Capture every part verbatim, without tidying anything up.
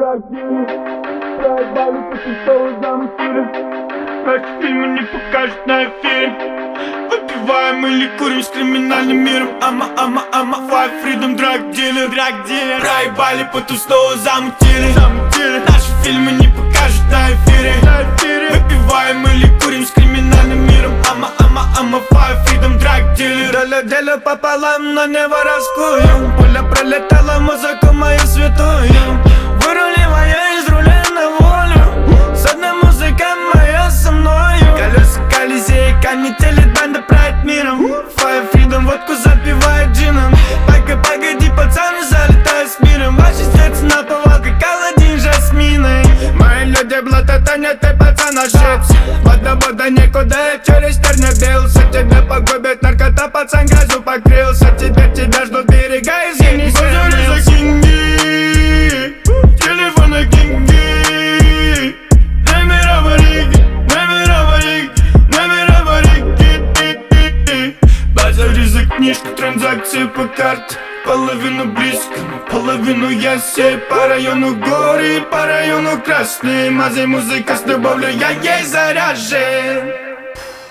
драгдили, проебали по Христову замутили. Наши фильмы не покажут на эфире. Выпиваем или курим с криминальным миром. Ама, ама, ама, five freedom, драгдили, драгдили. Проебали по ту столу замутили, замутили. Наши фильмы не покажут на эфире, на эфире. Выпиваем или курим с криминальным миром. Ама, ама, ама, five freedom, драгдили. Доля деля пополам, но не воровскую. Пуля пролетала, музыку мою святую. Выруливая из руля на волю. С одной музыка моя со мною. Колеса колесей, канители, банда правит миром. Five freedom, водку запивает джином. Погоди, погоди, пацаны залетают с миром. Ваши сердце на повал, как Аладдин жасминой. Мои люди блататанят, ты пацан ошибся. Вода, вода, некуда, я через терня бился. Тебя погубит наркота, пацан грязью покрылся. Теперь тебя ждут берега из зимней земли. За кинги, телефоны кинги. Номера варики, номера варики, номера варики. База, риск, книжка, транзакции по карте. Половину близко, половину я сей. По району горы, по району красный. Мазай, музыка с любовью, я ей заряжен.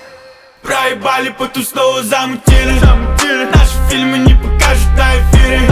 Проебали по ту столу замутили, замутили. Наши фильмы не покажут на эфире.